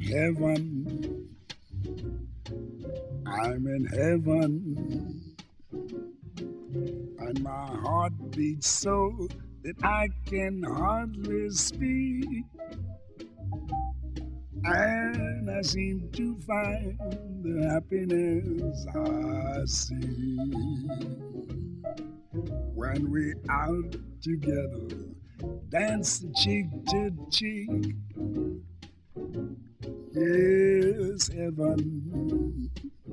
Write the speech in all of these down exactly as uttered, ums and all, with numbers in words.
heaven. I'm in heaven. And my heart beats so that I can hardly speak. And I seem to find the happiness I see when we out together, dance cheek to cheek. Yes, heaven,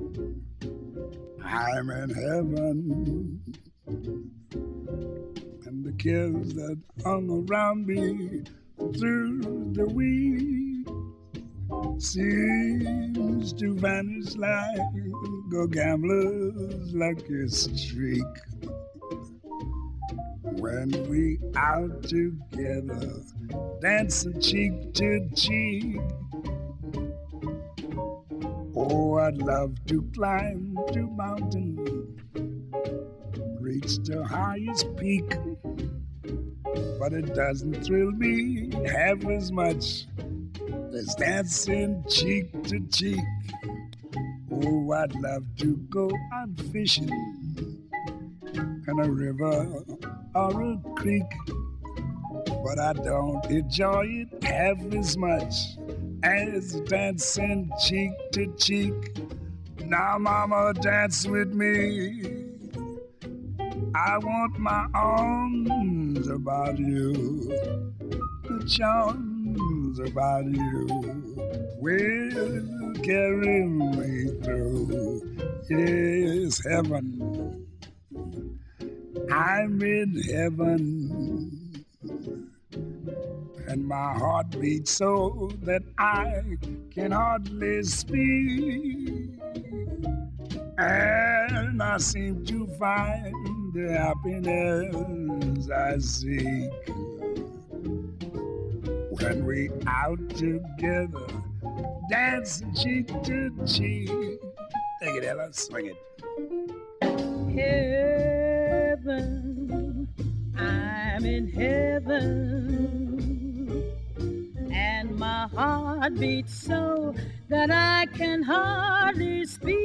I'm in heaven. And the cares that hung around me through the week seems to vanish like a gambler's lucky streak. When we out together, dancing cheek to cheek. Oh, I'd love to climb to mountain, reach the highest peak, but it doesn't thrill me half as much as dancing cheek to cheek. Oh, I'd love to go out fishing in a river or a creek, but I don't enjoy it half as much as dancing cheek to cheek. Now, mama, dance with me. I want my arms about you, the charms about you will carry me through. Yes, heaven, I'm in heaven, and my heart beats so that I can hardly speak, and I seem to find the happiness I seek when we out together, dancing cheek to cheek. Take it, Ella, swing it. Heaven, I'm in heaven, and my heart beats so that I can hardly speak,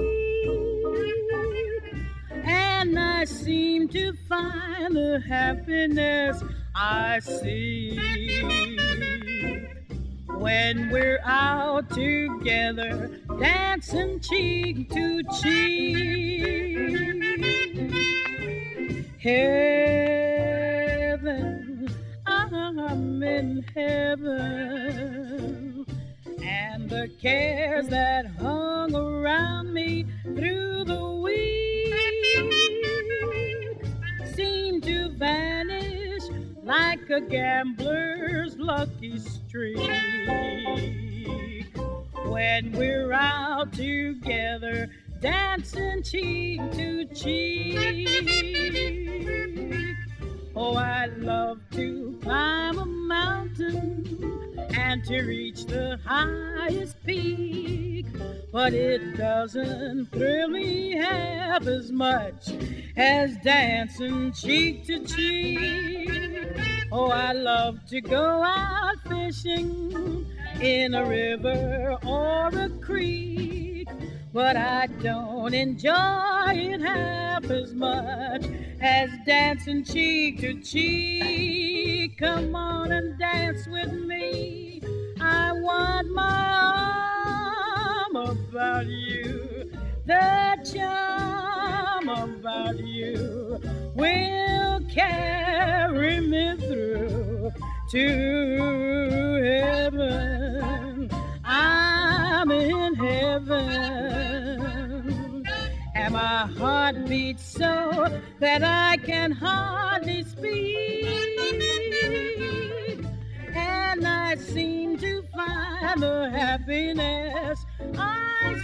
and I seem to find the happiness I seek when we're out together, dancing cheek to cheek. Heaven, I'm in heaven, and the cares that hung around me through the week seem to vanish like a gambler's lucky streak when we're out together, dancing cheek to cheek. Oh, I'd love to climb a mountain and to reach the highest peak, but it doesn't thrill me half as much as dancing cheek to cheek. Oh, I love to go out fishing in a river or a creek, but I don't enjoy it half as much as dancing cheek to cheek. Come on and dance with me. I want my arm about you. The charm about you will carry me through to heaven. I'm in heaven, and my heart beats so that I can hardly speak, and I seem to find the happiness I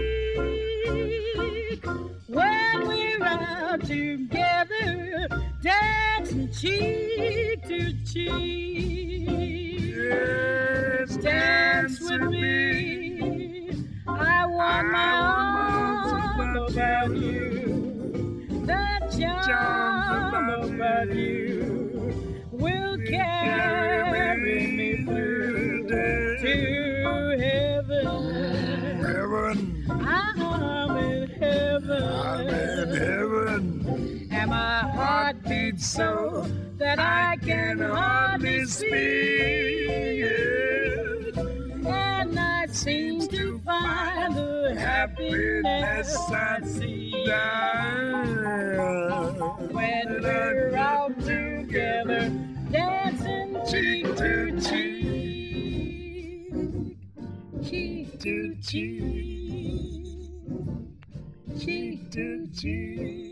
seek when we're out together, dancing cheek to cheek. Yes, dance with me. I want my arms about you. The charm about you will carry me through to heaven. and my heart beats so that I can hardly speak. And I seem to find the happiness I see when we're out together, dancing cheek to cheek, cheek to cheek, cheek to cheek.